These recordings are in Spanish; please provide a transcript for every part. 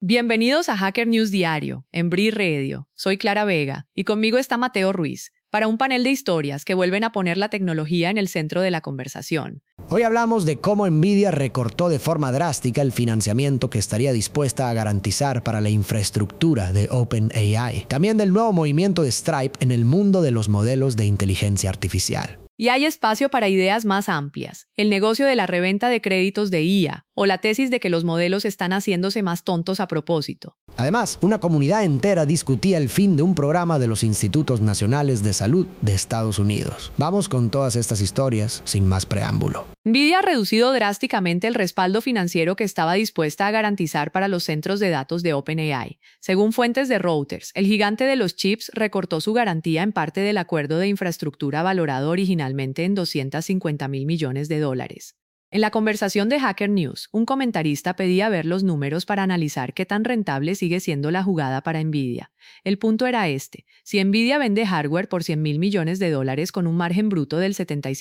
Bienvenidos a Hacker News Diario, en Bri Radio. Soy Clara Vega y conmigo está Mateo Ruiz, para un panel de historias que vuelven a poner la tecnología en el centro de la conversación. Hoy hablamos de cómo Nvidia recortó de forma drástica el financiamiento que estaría dispuesta a garantizar para la infraestructura de OpenAI. También del nuevo movimiento de Stripe en el mundo de los modelos de inteligencia artificial. Y hay espacio para ideas más amplias, el negocio de la reventa de créditos de IA, o la tesis de que los modelos están haciéndose más tontos a propósito. Además, una comunidad entera discutía el fin de un programa de los Institutos Nacionales de Salud de Estados Unidos. Vamos con todas estas historias sin más preámbulo. Nvidia ha reducido drásticamente el respaldo financiero que estaba dispuesta a garantizar para los centros de datos de OpenAI. Según fuentes de Reuters, el gigante de los chips recortó su garantía en parte del acuerdo de infraestructura valorado originalmente en $250 mil millones. En la conversación de Hacker News, un comentarista pedía ver los números para analizar qué tan rentable sigue siendo la jugada para Nvidia. El punto era este: si Nvidia vende hardware por $100 mil millones con un margen bruto del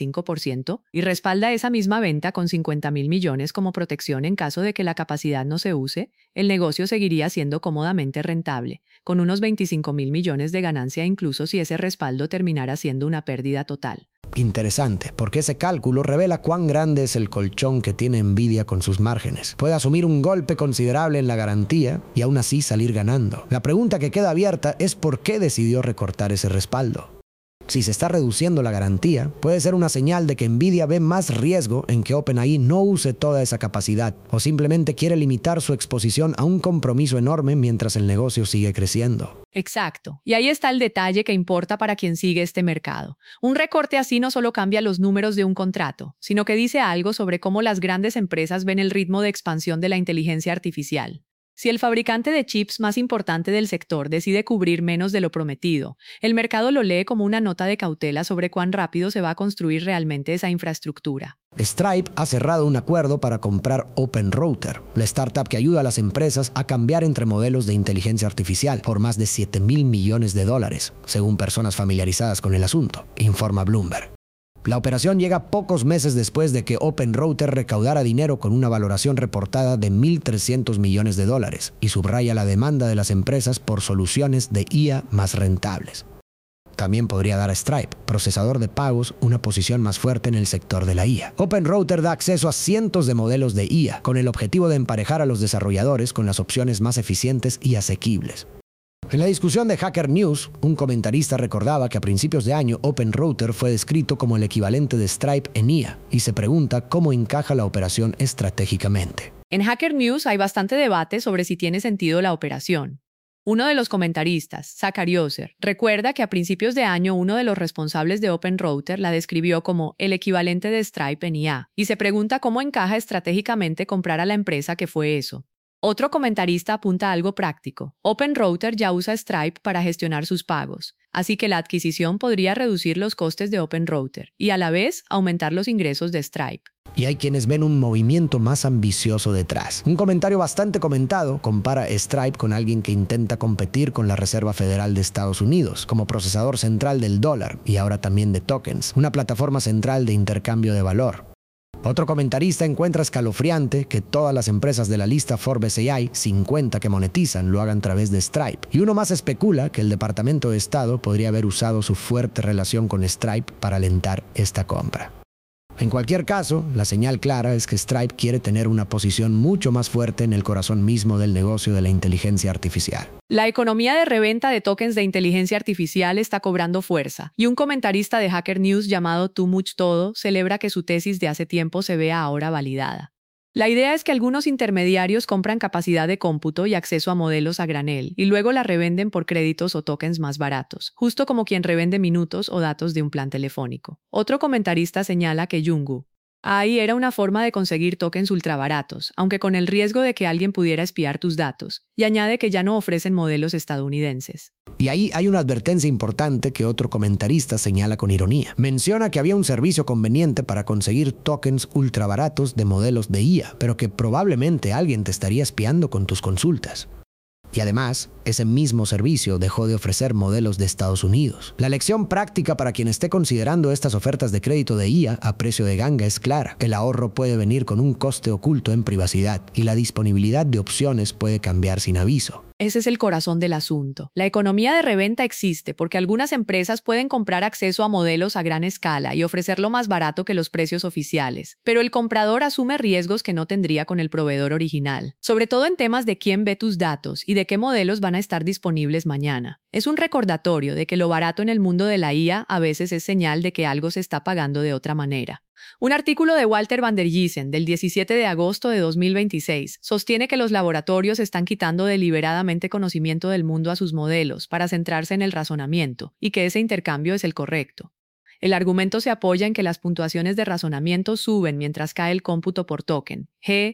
75% y respalda esa misma venta con $50 mil millones como protección en caso de que la capacidad no se use, el negocio seguiría siendo cómodamente rentable, con unos $25 mil millones de ganancia incluso si ese respaldo terminara siendo una pérdida total. Interesante, porque ese cálculo revela cuán grande es el colchón que tiene Nvidia con sus márgenes. Puede asumir un golpe considerable en la garantía y aún así salir ganando. La pregunta que queda abierta es por qué decidió recortar ese respaldo. Si se está reduciendo la garantía, puede ser una señal de que Nvidia ve más riesgo en que OpenAI no use toda esa capacidad, o simplemente quiere limitar su exposición a un compromiso enorme mientras el negocio sigue creciendo. Exacto. Y ahí está el detalle que importa para quien sigue este mercado. Un recorte así no solo cambia los números de un contrato, sino que dice algo sobre cómo las grandes empresas ven el ritmo de expansión de la inteligencia artificial. Si el fabricante de chips más importante del sector decide cubrir menos de lo prometido, el mercado lo lee como una nota de cautela sobre cuán rápido se va a construir realmente esa infraestructura. Stripe ha cerrado un acuerdo para comprar OpenRouter, la startup que ayuda a las empresas a cambiar entre modelos de inteligencia artificial por más de $7 mil millones, según personas familiarizadas con el asunto, informa Bloomberg. La operación llega pocos meses después de que OpenRouter recaudara dinero con una valoración reportada de $1.300 millones y subraya la demanda de las empresas por soluciones de IA más rentables. También podría dar a Stripe, procesador de pagos, una posición más fuerte en el sector de la IA. OpenRouter da acceso a cientos de modelos de IA, con el objetivo de emparejar a los desarrolladores con las opciones más eficientes y asequibles. En la discusión de Hacker News, un comentarista recordaba que a principios de año OpenRouter fue descrito como el equivalente de Stripe en IA, y se pregunta cómo encaja la operación estratégicamente. En Hacker News hay bastante debate sobre si tiene sentido la operación. Uno de los comentaristas, Zachary Ozer, recuerda que a principios de año uno de los responsables de OpenRouter la describió como el equivalente de Stripe en IA, y se pregunta cómo encaja estratégicamente comprar a la empresa que fue eso. Otro comentarista apunta a algo práctico. OpenRouter ya usa Stripe para gestionar sus pagos, así que la adquisición podría reducir los costes de OpenRouter y a la vez aumentar los ingresos de Stripe. Y hay quienes ven un movimiento más ambicioso detrás. Un comentario bastante comentado compara Stripe con alguien que intenta competir con la Reserva Federal de Estados Unidos como procesador central del dólar y ahora también de tokens, una plataforma central de intercambio de valor. Otro comentarista encuentra escalofriante que todas las empresas de la lista Forbes AI 50 que monetizan lo hagan a través de Stripe. Y uno más especula que el Departamento de Estado podría haber usado su fuerte relación con Stripe para alentar esta compra. En cualquier caso, la señal clara es que Stripe quiere tener una posición mucho más fuerte en el corazón mismo del negocio de la inteligencia artificial. La economía de reventa de tokens de inteligencia artificial está cobrando fuerza, y un comentarista de Hacker News llamado Too Much Todo celebra que su tesis de hace tiempo se vea ahora validada. La idea es que algunos intermediarios compran capacidad de cómputo y acceso a modelos a granel, y luego la revenden por créditos o tokens más baratos, justo como quien revende minutos o datos de un plan telefónico. Otro comentarista señala que Yungu AI era una forma de conseguir tokens ultrabaratos, aunque con el riesgo de que alguien pudiera espiar tus datos, y añade que ya no ofrecen modelos estadounidenses. Y ahí hay una advertencia importante que otro comentarista señala con ironía. Menciona que había un servicio conveniente para conseguir tokens ultrabaratos de modelos de IA, pero que probablemente alguien te estaría espiando con tus consultas. Y además, ese mismo servicio dejó de ofrecer modelos de Estados Unidos. La lección práctica para quien esté considerando estas ofertas de crédito de IA a precio de ganga es clara. El ahorro puede venir con un coste oculto en privacidad y la disponibilidad de opciones puede cambiar sin aviso. Ese es el corazón del asunto. La economía de reventa existe porque algunas empresas pueden comprar acceso a modelos a gran escala y ofrecerlo más barato que los precios oficiales, pero el comprador asume riesgos que no tendría con el proveedor original, sobre todo en temas de quién ve tus datos y de qué modelos van a estar disponibles mañana. Es un recordatorio de que lo barato en el mundo de la IA a veces es señal de que algo se está pagando de otra manera. Un artículo de Walter van der Giessen del 17 de agosto de 2026 sostiene que los laboratorios están quitando deliberadamente conocimiento del mundo a sus modelos para centrarse en el razonamiento y que ese intercambio es el correcto. El argumento se apoya en que las puntuaciones de razonamiento suben mientras cae el cómputo por token.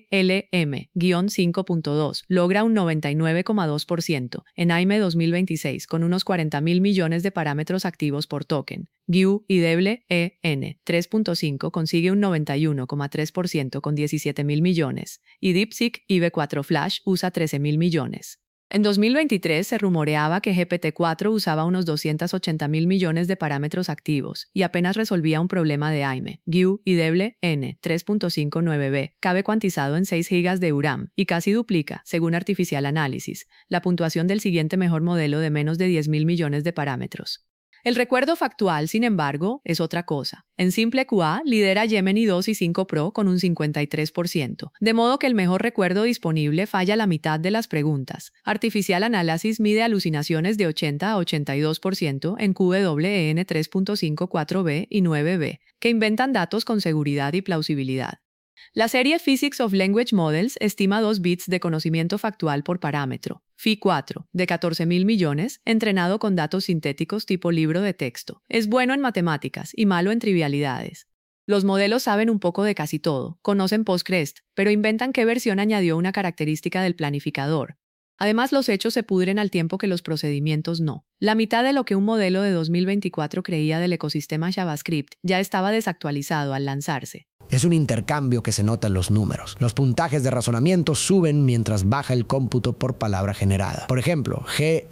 GLM-5.2 logra un 99,2% en AIME 2026 con unos 40.000 millones de parámetros activos por token. GUIWEN 3.5 consigue un 91,3% con 17.000 millones. Y DeepSeek IV4 Flash usa 13.000 millones. En 2023 se rumoreaba que GPT-4 usaba unos 280.000 millones de parámetros activos y apenas resolvía un problema de AIME. GUIWEN 3.59b cabe cuantizado en 6 GB de URAM y casi duplica, según Artificial Analysis, la puntuación del siguiente mejor modelo de menos de 10.000 millones de parámetros. El recuerdo factual, sin embargo, es otra cosa. En simple QA lidera Gemini 2 y 5 Pro con un 53%, de modo que el mejor recuerdo disponible falla la mitad de las preguntas. Artificial Analysis mide alucinaciones de 80 a 82% en QWEN 3.54b y 9b, que inventan datos con seguridad y plausibilidad. La serie Physics of Language Models estima 2 bits de conocimiento factual por parámetro, Phi4, de 14.000 millones, entrenado con datos sintéticos tipo libro de texto. Es bueno en matemáticas y malo en trivialidades. Los modelos saben un poco de casi todo, conocen Postgres, pero inventan qué versión añadió una característica del planificador. Además, los hechos se pudren al tiempo que los procedimientos no. La mitad de lo que un modelo de 2024 creía del ecosistema JavaScript ya estaba desactualizado al lanzarse. Es un intercambio que se nota en los números. Los puntajes de razonamiento suben mientras baja el cómputo por palabra generada. Por ejemplo,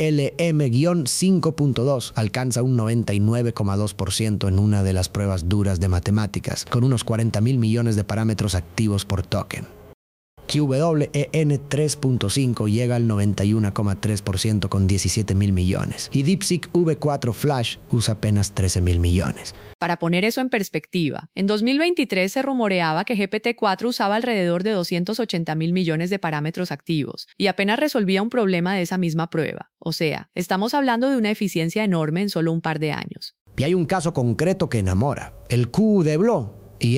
GLM-5.2 alcanza un 99,2% en una de las pruebas duras de matemáticas, con unos 40.000 millones de parámetros activos por token. QWEN 3.5 llega al 91,3% con 17.000 millones. Y DeepSeek V4 Flash usa apenas 13.000 millones. Para poner eso en perspectiva, en 2023 se rumoreaba que GPT-4 usaba alrededor de 280.000 millones de parámetros activos y apenas resolvía un problema de esa misma prueba. O sea, estamos hablando de una eficiencia enorme en solo un par de años. Y hay un caso concreto que enamora. El Q de Blo. Y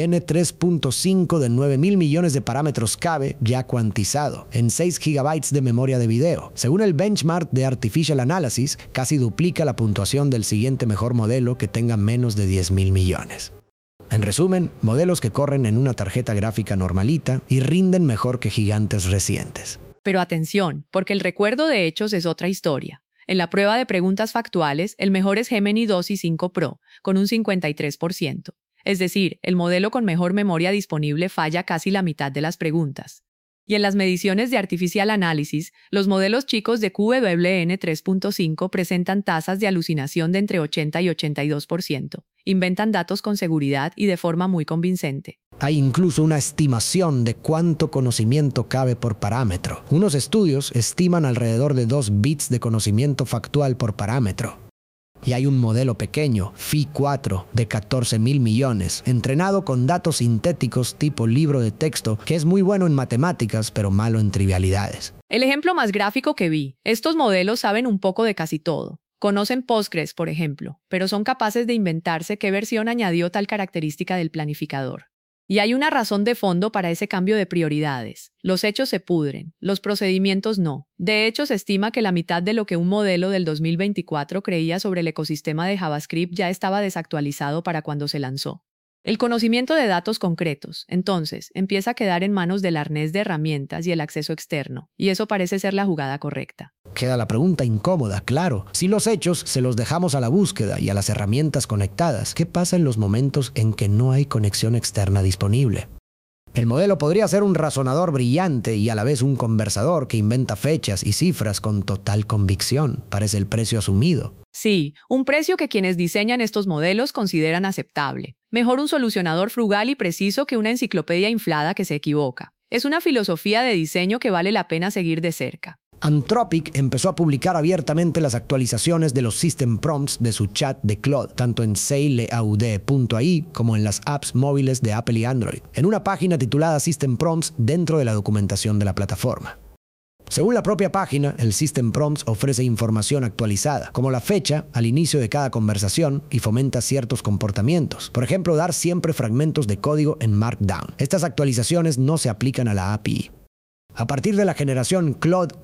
N3.5 de 9.000 millones de parámetros cabe, ya cuantizado, en 6 GB de memoria de video. Según el benchmark de Artificial Analysis, casi duplica la puntuación del siguiente mejor modelo que tenga menos de 10.000 millones. En resumen, modelos que corren en una tarjeta gráfica normalita y rinden mejor que gigantes recientes. Pero atención, porque el recuerdo de hechos es otra historia. En la prueba de preguntas factuales, el mejor es Gemini 2 y 5 Pro, con un 53%. Es decir, el modelo con mejor memoria disponible falla casi la mitad de las preguntas. Y en las mediciones de Artificial Analysis, los modelos chicos de QWEN 3.5 presentan tasas de alucinación de entre 80 y 82%. Inventan datos con seguridad y de forma muy convincente. Hay incluso una estimación de cuánto conocimiento cabe por parámetro. Unos estudios estiman alrededor de 2 bits de conocimiento factual por parámetro. Y hay un modelo pequeño, Phi4, de 14.000 millones, entrenado con datos sintéticos tipo libro de texto, que es muy bueno en matemáticas, pero malo en trivialidades. El ejemplo más gráfico que vi, estos modelos saben un poco de casi todo. Conocen Postgres, por ejemplo, pero son capaces de inventarse qué versión añadió tal característica del planificador. Y hay una razón de fondo para ese cambio de prioridades. Los hechos se pudren, los procedimientos no. De hecho, se estima que la mitad de lo que un modelo del 2024 creía sobre el ecosistema de JavaScript ya estaba desactualizado para cuando se lanzó. El conocimiento de datos concretos, entonces, empieza a quedar en manos del arnés de herramientas y el acceso externo, y eso parece ser la jugada correcta. Queda la pregunta incómoda, claro. Si los hechos se los dejamos a la búsqueda y a las herramientas conectadas, ¿qué pasa en los momentos en que no hay conexión externa disponible? El modelo podría ser un razonador brillante y a la vez un conversador que inventa fechas y cifras con total convicción. Parece el precio asumido. Sí, un precio que quienes diseñan estos modelos consideran aceptable. Mejor un solucionador frugal y preciso que una enciclopedia inflada que se equivoca. Es una filosofía de diseño que vale la pena seguir de cerca. Anthropic empezó a publicar abiertamente las actualizaciones de los System Prompts de su chat de Claude, tanto en sayleaude.ai como en las apps móviles de Apple y Android, en una página titulada System Prompts dentro de la documentación de la plataforma. Según la propia página, el System Prompts ofrece información actualizada, como la fecha al inicio de cada conversación y fomenta ciertos comportamientos. Por ejemplo, dar siempre fragmentos de código en Markdown. Estas actualizaciones no se aplican a la API. A partir de la generación Claude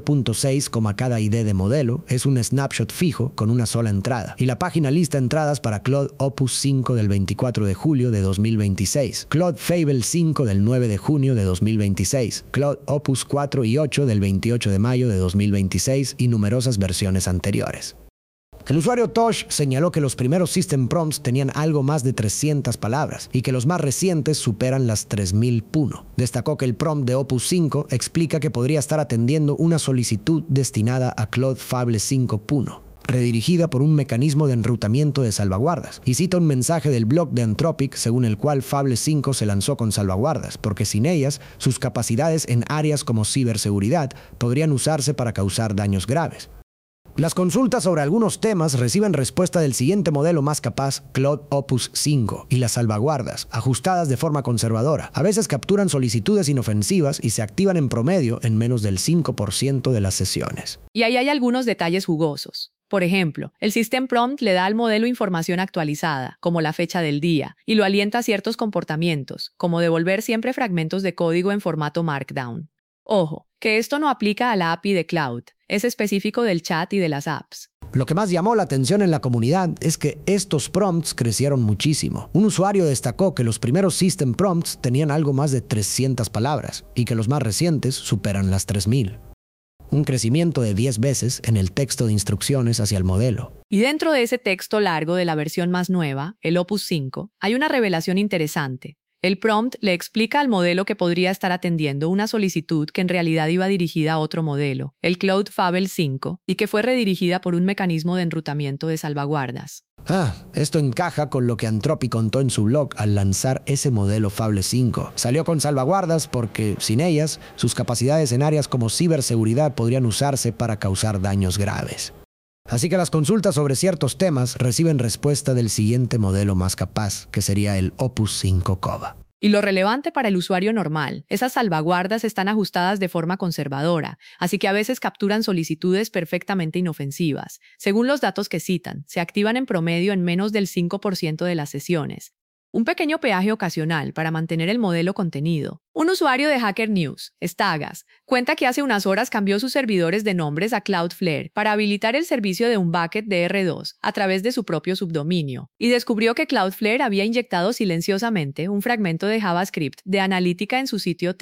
4.6, cada ID de modelo es un snapshot fijo con una sola entrada, y la página lista entradas para Claude Opus 5 del 24 de julio de 2026, Claude Fable 5 del 9 de junio de 2026, Claude Opus 4 y 8 del 28 de mayo de 2026 y numerosas versiones anteriores. El usuario Tosh señaló que los primeros System Prompts tenían algo más de 300 palabras y que los más recientes superan las 3001. Destacó que el prompt de Opus 5 explica que podría estar atendiendo una solicitud destinada a Claude Fable 5.1, redirigida por un mecanismo de enrutamiento de salvaguardas, y cita un mensaje del blog de Anthropic según el cual Fable 5 se lanzó con salvaguardas, porque sin ellas, sus capacidades en áreas como ciberseguridad podrían usarse para causar daños graves. Las consultas sobre algunos temas reciben respuesta del siguiente modelo más capaz, Claude Opus 5, y las salvaguardas, ajustadas de forma conservadora, a veces capturan solicitudes inofensivas y se activan en promedio en menos del 5% de las sesiones. Y ahí hay algunos detalles jugosos. Por ejemplo, el System Prompt le da al modelo información actualizada, como la fecha del día, y lo alienta a ciertos comportamientos, como devolver siempre fragmentos de código en formato Markdown. Ojo, que esto no aplica a la API de Claude, es específico del chat y de las apps. Lo que más llamó la atención en la comunidad es que estos prompts crecieron muchísimo. Un usuario destacó que los primeros System Prompts tenían algo más de 300 palabras y que los más recientes superan las 3000. Un crecimiento de 10 veces en el texto de instrucciones hacia el modelo. Y dentro de ese texto largo de la versión más nueva, el Opus 5, hay una revelación interesante. El prompt le explica al modelo que podría estar atendiendo una solicitud que en realidad iba dirigida a otro modelo, el Claude Fable 5, y que fue redirigida por un mecanismo de enrutamiento de salvaguardas. Esto encaja con lo que Anthropic contó en su blog al lanzar ese modelo Fable 5. Salió con salvaguardas porque, sin ellas, sus capacidades en áreas como ciberseguridad podrían usarse para causar daños graves. Así que las consultas sobre ciertos temas reciben respuesta del siguiente modelo más capaz, que sería el Opus 5 Cova. Y lo relevante para el usuario normal, esas salvaguardas están ajustadas de forma conservadora, así que a veces capturan solicitudes perfectamente inofensivas. Según los datos que citan, se activan en promedio en menos del 5% de las sesiones. Un pequeño peaje ocasional para mantener el modelo contenido. Un usuario de Hacker News, Stagas, cuenta que hace unas horas cambió sus servidores de nombres a Cloudflare para habilitar el servicio de un bucket de R2 a través de su propio subdominio, y descubrió que Cloudflare había inyectado silenciosamente un fragmento de JavaScript de analítica en su sitio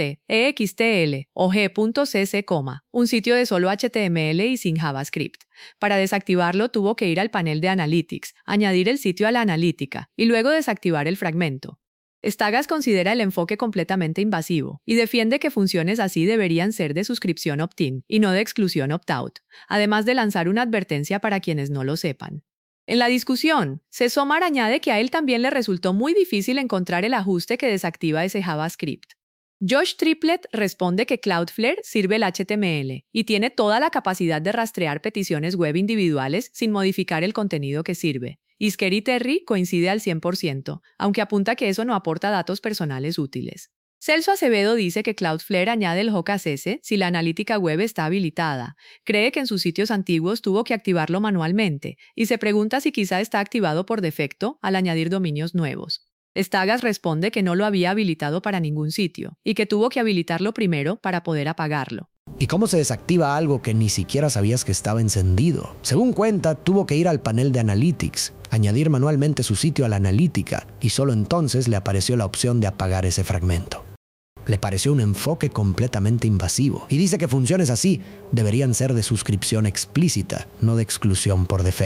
TXTL o G.cc, un sitio de solo HTML y sin JavaScript. Para desactivarlo tuvo que ir al panel de Analytics, añadir el sitio a la analítica y luego desactivar el fragmento. Stagas considera el enfoque completamente invasivo y defiende que funciones así deberían ser de suscripción opt-in y no de exclusión opt-out, además de lanzar una advertencia para quienes no lo sepan. En la discusión, Cesomar añade que a él también le resultó muy difícil encontrar el ajuste que desactiva ese JavaScript. Josh Triplett responde que Cloudflare sirve el HTML y tiene toda la capacidad de rastrear peticiones web individuales sin modificar el contenido que sirve. Iskeri Terry coincide al 100%, aunque apunta que eso no aporta datos personales útiles. Celso Acevedo dice que Cloudflare añade el HOOK-ACC si la analítica web está habilitada. Cree que en sus sitios antiguos tuvo que activarlo manualmente y se pregunta si quizá está activado por defecto al añadir dominios nuevos. Stagas responde que no lo había habilitado para ningún sitio y que tuvo que habilitarlo primero para poder apagarlo. ¿Y cómo se desactiva algo que ni siquiera sabías que estaba encendido? Según cuenta, tuvo que ir al panel de Analytics, añadir manualmente su sitio a la analítica y solo entonces le apareció la opción de apagar ese fragmento. Le pareció un enfoque completamente invasivo y dice que funciones así deberían ser de suscripción explícita, no de exclusión por defecto.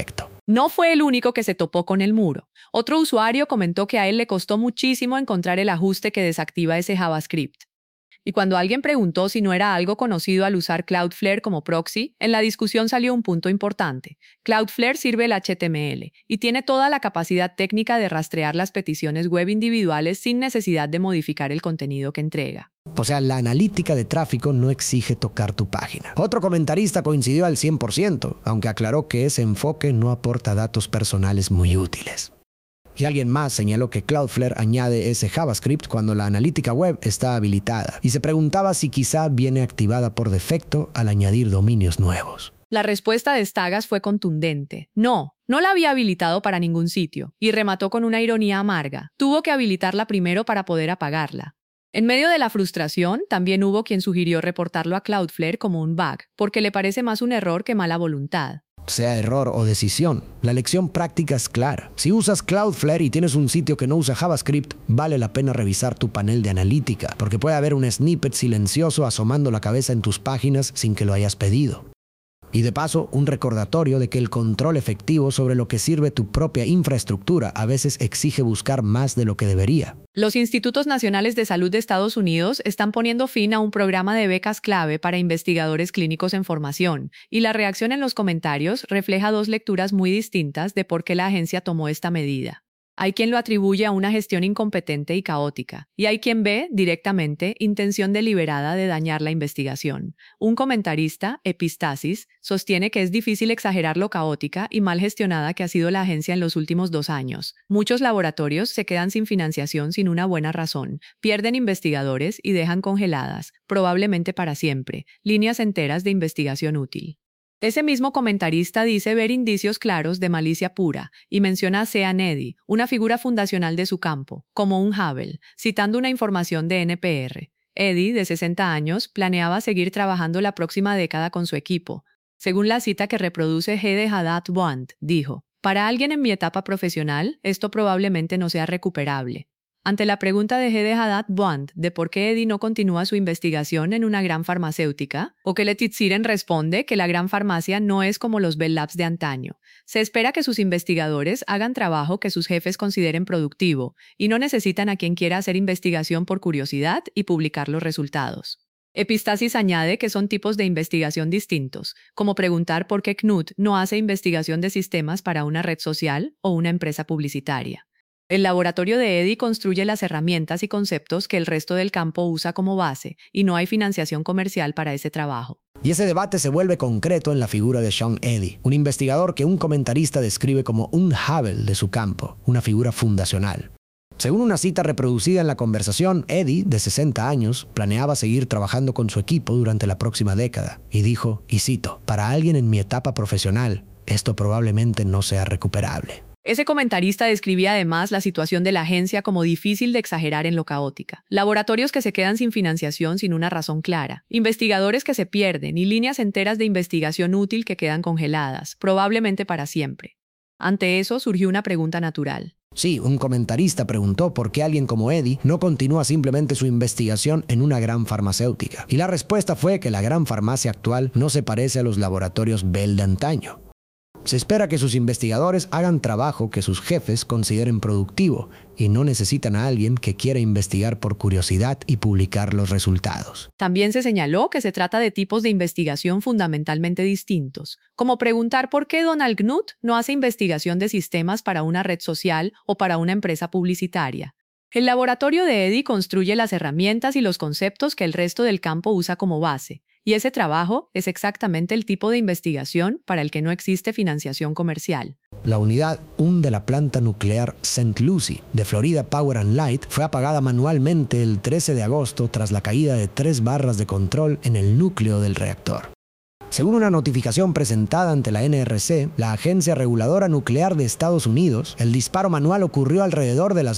No fue el único que se topó con el muro. Otro usuario comentó que a él le costó muchísimo encontrar el ajuste que desactiva ese JavaScript. Y cuando alguien preguntó si no era algo conocido al usar Cloudflare como proxy, en la discusión salió un punto importante. Cloudflare sirve el HTML y tiene toda la capacidad técnica de rastrear las peticiones web individuales sin necesidad de modificar el contenido que entrega. O sea, la analítica de tráfico no exige tocar tu página. Otro comentarista coincidió al 100%, aunque aclaró que ese enfoque no aporta datos personales muy útiles. Y alguien más señaló que Cloudflare añade ese JavaScript cuando la analítica web está habilitada y se preguntaba si quizá viene activada por defecto al añadir dominios nuevos. La respuesta de Stagas fue contundente. No la había habilitado para ningún sitio, y remató con una ironía amarga. Tuvo que habilitarla primero para poder apagarla. En medio de la frustración, también hubo quien sugirió reportarlo a Cloudflare como un bug, porque le parece más un error que mala voluntad. Sea error o decisión, la lección práctica es clara. Si usas Cloudflare y tienes un sitio que no usa JavaScript, vale la pena revisar tu panel de analítica, porque puede haber un snippet silencioso asomando la cabeza en tus páginas sin que lo hayas pedido. Y de paso, un recordatorio de que el control efectivo sobre lo que sirve tu propia infraestructura a veces exige buscar más de lo que debería. Los Institutos Nacionales de Salud de Estados Unidos están poniendo fin a un programa de becas clave para investigadores clínicos en formación, y la reacción en los comentarios refleja dos lecturas muy distintas de por qué la agencia tomó esta medida. Hay quien lo atribuye a una gestión incompetente y caótica, y hay quien ve, directamente, intención deliberada de dañar la investigación. Un comentarista, Epistasis, sostiene que es difícil exagerar lo caótica y mal gestionada que ha sido la agencia en los últimos 2 años. Muchos laboratorios se quedan sin financiación sin una buena razón, pierden investigadores y dejan congeladas, probablemente para siempre, líneas enteras de investigación útil. Ese mismo comentarista dice ver indicios claros de malicia pura y menciona a Sean Eddy, una figura fundacional de su campo, como un Hubble, citando una información de NPR. Eddy, de 60 años, planeaba seguir trabajando la próxima década con su equipo. Según la cita que reproduce Hede Haddad Bond, dijo: «Para alguien en mi etapa profesional, esto probablemente no sea recuperable». Ante la pregunta de Hede Haddad Bond de por qué Eddy no continúa su investigación en una gran farmacéutica, Okele Titsiren responde que la gran farmacia no es como los Bell Labs de antaño. Se espera que sus investigadores hagan trabajo que sus jefes consideren productivo y no necesitan a quien quiera hacer investigación por curiosidad y publicar los resultados. Epistasis añade que son tipos de investigación distintos, como preguntar por qué Knut no hace investigación de sistemas para una red social o una empresa publicitaria. El laboratorio de Eddy construye las herramientas y conceptos que el resto del campo usa como base, y no hay financiación comercial para ese trabajo. Y ese debate se vuelve concreto en la figura de Sean Eddy, un investigador que un comentarista describe como un Hubble de su campo, una figura fundacional. Según una cita reproducida en la conversación, Eddy, de 60 años, planeaba seguir trabajando con su equipo durante la próxima década, y dijo, y cito, «Para alguien en mi etapa profesional, esto probablemente no sea recuperable». Ese comentarista describía además la situación de la agencia como difícil de exagerar en lo caótica. Laboratorios que se quedan sin financiación sin una razón clara, investigadores que se pierden y líneas enteras de investigación útil que quedan congeladas, probablemente para siempre. Ante eso surgió una pregunta natural. Sí, un comentarista preguntó por qué alguien como Eddy no continúa simplemente su investigación en una gran farmacéutica. Y la respuesta fue que la gran farmacia actual no se parece a los laboratorios Bell de antaño. Se espera que sus investigadores hagan trabajo que sus jefes consideren productivo y no necesitan a alguien que quiera investigar por curiosidad y publicar los resultados. También se señaló que se trata de tipos de investigación fundamentalmente distintos, como preguntar por qué Donald Knuth no hace investigación de sistemas para una red social o para una empresa publicitaria. El laboratorio de Eddy construye las herramientas y los conceptos que el resto del campo usa como base. Y ese trabajo es exactamente el tipo de investigación para el que no existe financiación comercial. La unidad 1 de la planta nuclear St. Lucie de Florida Power and Light fue apagada manualmente el 13 de agosto tras la caída de 3 barras de control en el núcleo del reactor. Según una notificación presentada ante la NRC, la Agencia Reguladora Nuclear de Estados Unidos, el disparo manual ocurrió alrededor de las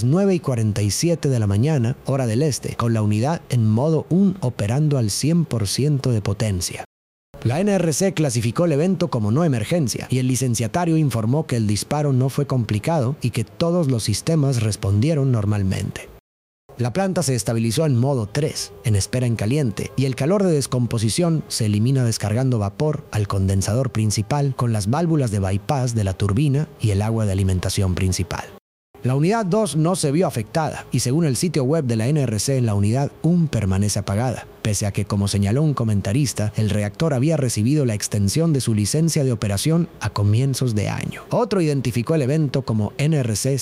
9:47 de la mañana, hora del este, con la unidad en modo 1 operando al 100% de potencia. La NRC clasificó el evento como no emergencia y el licenciatario informó que el disparo no fue complicado y que todos los sistemas respondieron normalmente. La planta se estabilizó en modo 3, en espera en caliente, y el calor de descomposición se elimina descargando vapor al condensador principal con las válvulas de bypass de la turbina y el agua de alimentación principal. La unidad 2 no se vio afectada y según el sitio web de la NRC, la unidad 1 permanece apagada, pese a que, como señaló un comentarista, el reactor había recibido la extensión de su licencia de operación a comienzos de año. Otro identificó el evento como NRC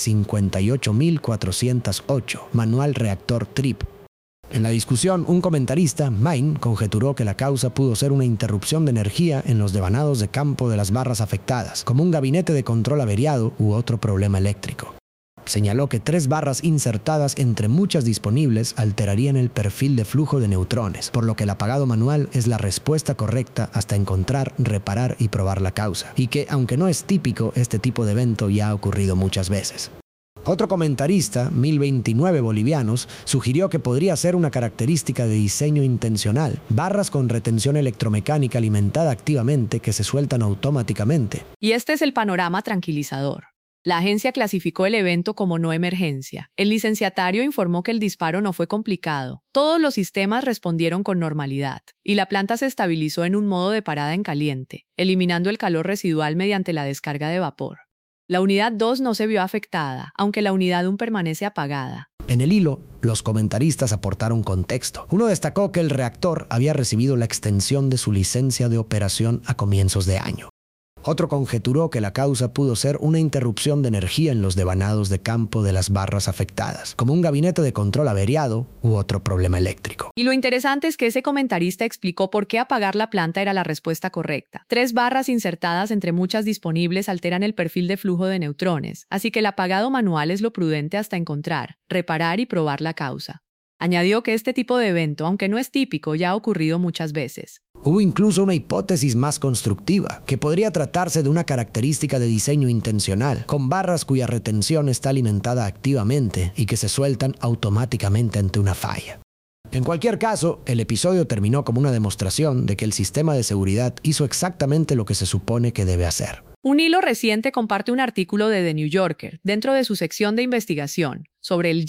58408, Manual Reactor Trip. En la discusión, un comentarista, Main, conjeturó que la causa pudo ser una interrupción de energía en los devanados de campo de las barras afectadas, como un gabinete de control averiado u otro problema eléctrico. Señaló que 3 barras insertadas entre muchas disponibles alterarían el perfil de flujo de neutrones, por lo que el apagado manual es la respuesta correcta hasta encontrar, reparar y probar la causa, y que, aunque no es típico, este tipo de evento ya ha ocurrido muchas veces. Otro comentarista, 1029 bolivianos, sugirió que podría ser una característica de diseño intencional, barras con retención electromecánica alimentada activamente que se sueltan automáticamente. Y este es el panorama tranquilizador. La agencia clasificó el evento como no emergencia. El licenciatario informó que el disparo no fue complicado. Todos los sistemas respondieron con normalidad, y la planta se estabilizó en un modo de parada en caliente, eliminando el calor residual mediante la descarga de vapor. La unidad 2 no se vio afectada, aunque la unidad 1 permanece apagada. En el hilo, los comentaristas aportaron contexto. Uno destacó que el reactor había recibido la extensión de su licencia de operación a comienzos de año. Otro conjeturó que la causa pudo ser una interrupción de energía en los devanados de campo de las barras afectadas, como un gabinete de control averiado u otro problema eléctrico. Y lo interesante es que ese comentarista explicó por qué apagar la planta era la respuesta correcta. 3 barras insertadas entre muchas disponibles alteran el perfil de flujo de neutrones, así que el apagado manual es lo prudente hasta encontrar, reparar y probar la causa. Añadió que este tipo de evento, aunque no es típico, ya ha ocurrido muchas veces. Hubo incluso una hipótesis más constructiva, que podría tratarse de una característica de diseño intencional, con barras cuya retención está alimentada activamente y que se sueltan automáticamente ante una falla. En cualquier caso, el episodio terminó como una demostración de que el sistema de seguridad hizo exactamente lo que se supone que debe hacer. Un hilo reciente comparte un artículo de The New Yorker dentro de su sección de investigación sobre el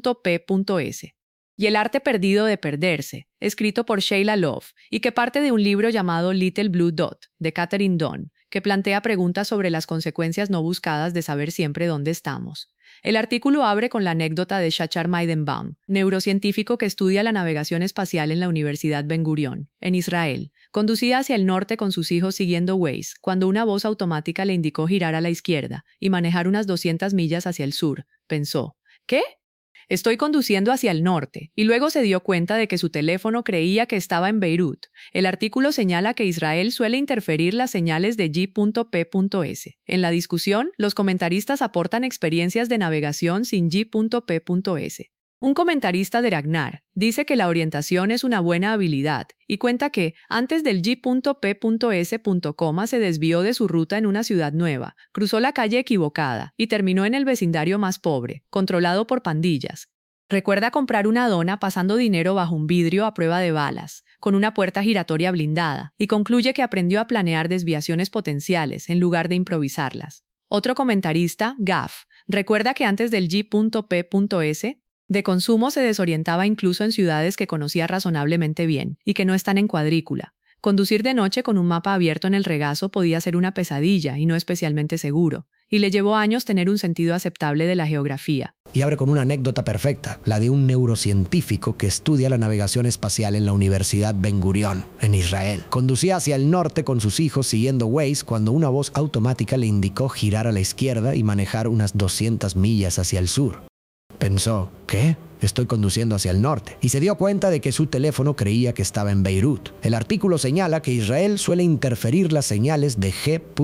G.P.S. y el arte perdido de perderse, escrito por Sheila Love, y que parte de un libro llamado Little Blue Dot, de Catherine Dunn, que plantea preguntas sobre las consecuencias no buscadas de saber siempre dónde estamos. El artículo abre con la anécdota de Shachar Maidenbaum, neurocientífico que estudia la navegación espacial en la Universidad Ben Gurion, en Israel. Conducía hacia el norte con sus hijos siguiendo Waze, cuando una voz automática le indicó girar a la izquierda y manejar unas 200 millas hacia el sur. Pensó, ¿qué? Estoy conduciendo hacia el norte, y luego se dio cuenta de que su teléfono creía que estaba en Beirut. El artículo señala que Israel suele interferir las señales de G.P.S. En la discusión, los comentaristas aportan experiencias de navegación sin G.P.S. Un comentarista de Ragnar dice que la orientación es una buena habilidad y cuenta que, antes del G.P.S. se desvió de su ruta en una ciudad nueva, cruzó la calle equivocada y terminó en el vecindario más pobre, controlado por pandillas. Recuerda comprar una dona pasando dinero bajo un vidrio a prueba de balas, con una puerta giratoria blindada, y concluye que aprendió a planear desviaciones potenciales en lugar de improvisarlas. Otro comentarista, Gaff, recuerda que antes del G.P.S. de consumo se desorientaba incluso en ciudades que conocía razonablemente bien y que no están en cuadrícula. Conducir de noche con un mapa abierto en el regazo podía ser una pesadilla y no especialmente seguro, y le llevó años tener un sentido aceptable de la geografía. Y abre con una anécdota perfecta, la de un neurocientífico que estudia la navegación espacial en la Universidad Ben Gurion, en Israel. Conducía hacia el norte con sus hijos siguiendo Waze cuando una voz automática le indicó girar a la izquierda y manejar unas 200 millas hacia el sur. Pensó, ¿qué? Estoy conduciendo hacia el norte. Y se dio cuenta de que su teléfono creía que estaba en Beirut. El artículo señala que Israel suele interferir las señales de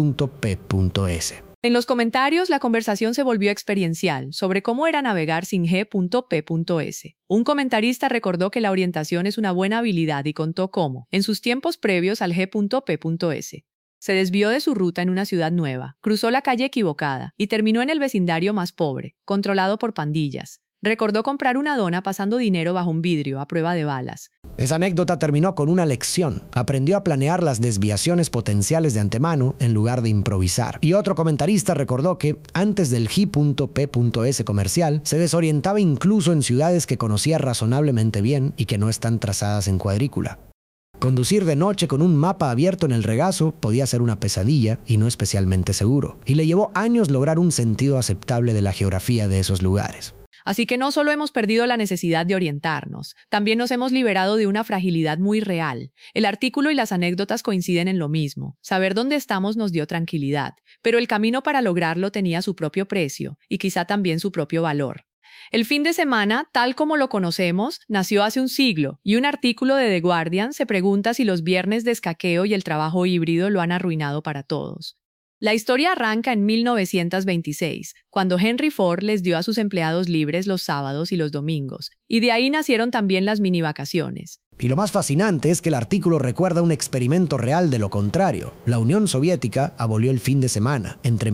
G.P.S. En los comentarios, la conversación se volvió experiencial sobre cómo era navegar sin G.P.S. Un comentarista recordó que la orientación es una buena habilidad y contó cómo, en sus tiempos previos al G.P.S., se desvió de su ruta en una ciudad nueva, cruzó la calle equivocada y terminó en el vecindario más pobre, controlado por pandillas. Recordó comprar una dona pasando dinero bajo un vidrio a prueba de balas. Esa anécdota terminó con una lección. Aprendió a planear las desviaciones potenciales de antemano en lugar de improvisar. Y otro comentarista recordó que, antes del G.P.S. comercial, se desorientaba incluso en ciudades que conocía razonablemente bien y que no están trazadas en cuadrícula. Conducir de noche con un mapa abierto en el regazo podía ser una pesadilla y no especialmente seguro. Y le llevó años lograr un sentido aceptable de la geografía de esos lugares. Así que no solo hemos perdido la necesidad de orientarnos, también nos hemos liberado de una fragilidad muy real. El artículo y las anécdotas coinciden en lo mismo. Saber dónde estamos nos dio tranquilidad, pero el camino para lograrlo tenía su propio precio y quizá también su propio valor. El fin de semana, tal como lo conocemos, nació hace un siglo, y un artículo de The Guardian se pregunta si los viernes de escaqueo y el trabajo híbrido lo han arruinado para todos. La historia arranca en 1926, cuando Henry Ford les dio a sus empleados libres los sábados y los domingos, y de ahí nacieron también las mini vacaciones. Y lo más fascinante es que el artículo recuerda un experimento real de lo contrario. La Unión Soviética abolió el fin de semana entre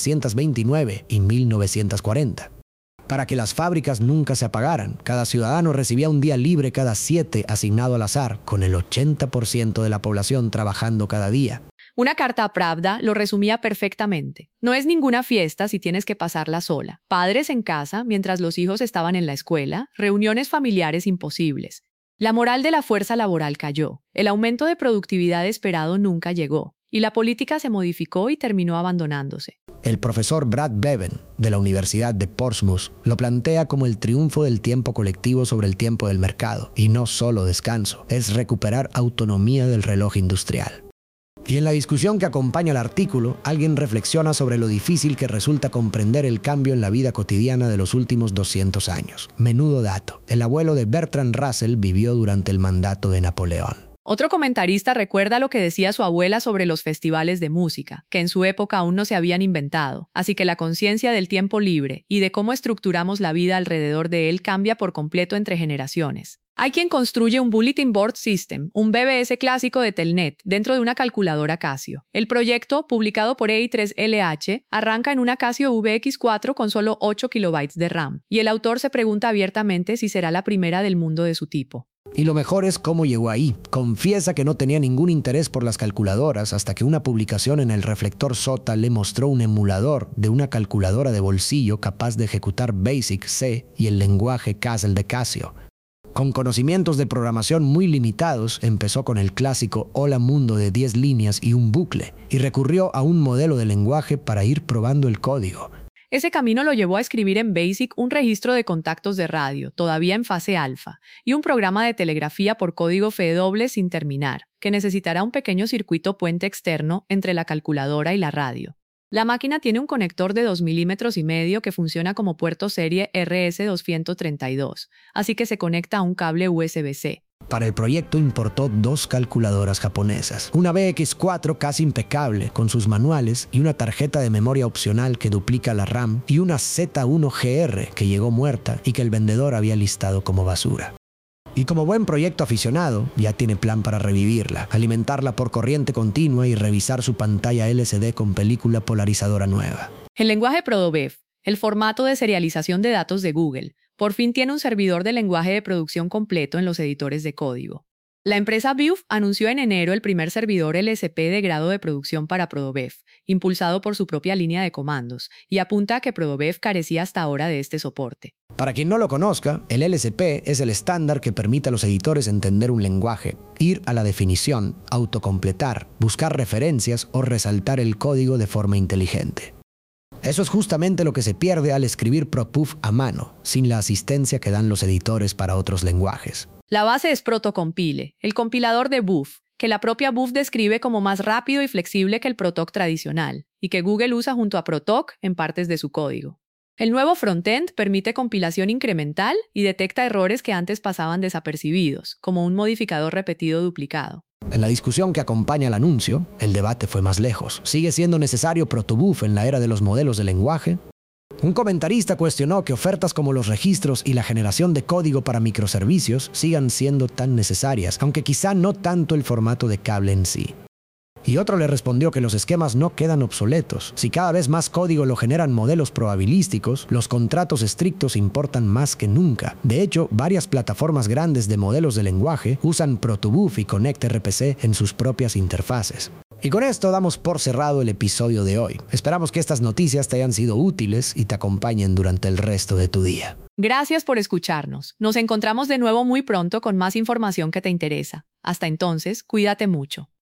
1929 y 1940. Para que las fábricas nunca se apagaran, cada ciudadano recibía un día libre cada 7 asignado al azar, con el 80% de la población trabajando cada día. Una carta a Pravda lo resumía perfectamente. No es ninguna fiesta si tienes que pasarla sola. Padres en casa mientras los hijos estaban en la escuela, reuniones familiares imposibles. La moral de la fuerza laboral cayó. El aumento de productividad esperado nunca llegó. Y la política se modificó y terminó abandonándose. El profesor Brad Bevan, de la Universidad de Portsmouth, lo plantea como el triunfo del tiempo colectivo sobre el tiempo del mercado. Y no solo descanso, es recuperar autonomía del reloj industrial. Y en la discusión que acompaña el artículo, alguien reflexiona sobre lo difícil que resulta comprender el cambio en la vida cotidiana de los últimos 200 años. Menudo dato. El abuelo de Bertrand Russell vivió durante el mandato de Napoleón. Otro comentarista recuerda lo que decía su abuela sobre los festivales de música, que en su época aún no se habían inventado, así que la conciencia del tiempo libre y de cómo estructuramos la vida alrededor de él cambia por completo entre generaciones. Hay quien construye un Bulletin Board System, un BBS clásico de Telnet, dentro de una calculadora Casio. El proyecto, publicado por EI3LH, arranca en una Casio VX4 con solo 8 KB de RAM, y el autor se pregunta abiertamente si será la primera del mundo de su tipo. Y lo mejor es cómo llegó ahí. Confiesa que no tenía ningún interés por las calculadoras hasta que una publicación en el Reflector Sota le mostró un emulador de una calculadora de bolsillo capaz de ejecutar BASIC, C y el lenguaje Castle de Casio. Con conocimientos de programación muy limitados, empezó con el clásico Hola Mundo de 10 líneas y un bucle, y recurrió a un modelo de lenguaje para ir probando el código. Ese camino lo llevó a escribir en BASIC un registro de contactos de radio, todavía en fase alfa, y un programa de telegrafía por código FW sin terminar, que necesitará un pequeño circuito puente externo entre la calculadora y la radio. La máquina tiene un conector de 2,5 milímetros que funciona como puerto serie RS-232, así que se conecta a un cable USB-C. Para el proyecto importó 2 calculadoras japonesas, una BX4 casi impecable con sus manuales y una tarjeta de memoria opcional que duplica la RAM, y una Z1GR que llegó muerta y que el vendedor había listado como basura. Y como buen proyecto aficionado, ya tiene plan para revivirla, alimentarla por corriente continua y revisar su pantalla LCD con película polarizadora nueva. El lenguaje Prodobev, el formato de serialización de datos de Google, por fin tiene un servidor de lenguaje de producción completo en los editores de código. La empresa Viuf anunció en enero el primer servidor LSP de grado de producción para Prodobev, impulsado por su propia línea de comandos, y apunta a que Prodobev carecía hasta ahora de este soporte. Para quien no lo conozca, el LSP es el estándar que permite a los editores entender un lenguaje, ir a la definición, autocompletar, buscar referencias o resaltar el código de forma inteligente. Eso es justamente lo que se pierde al escribir ProPuf a mano, sin la asistencia que dan los editores para otros lenguajes. La base es Protocompile, el compilador de Buf, que la propia Buf describe como más rápido y flexible que el Protoc tradicional, y que Google usa junto a Protoc en partes de su código. El nuevo frontend permite compilación incremental y detecta errores que antes pasaban desapercibidos, como un modificador repetido duplicado. En la discusión que acompaña al anuncio, el debate fue más lejos. ¿Sigue siendo necesario Protobuf en la era de los modelos de lenguaje? Un comentarista cuestionó que ofertas como los registros y la generación de código para microservicios sigan siendo tan necesarias, aunque quizá no tanto el formato de cable en sí. Y otro le respondió que los esquemas no quedan obsoletos. Si cada vez más código lo generan modelos probabilísticos, los contratos estrictos importan más que nunca. De hecho, varias plataformas grandes de modelos de lenguaje usan Protobuf y ConnectRPC en sus propias interfaces. Y con esto damos por cerrado el episodio de hoy. Esperamos que estas noticias te hayan sido útiles y te acompañen durante el resto de tu día. Gracias por escucharnos. Nos encontramos de nuevo muy pronto con más información que te interesa. Hasta entonces, cuídate mucho.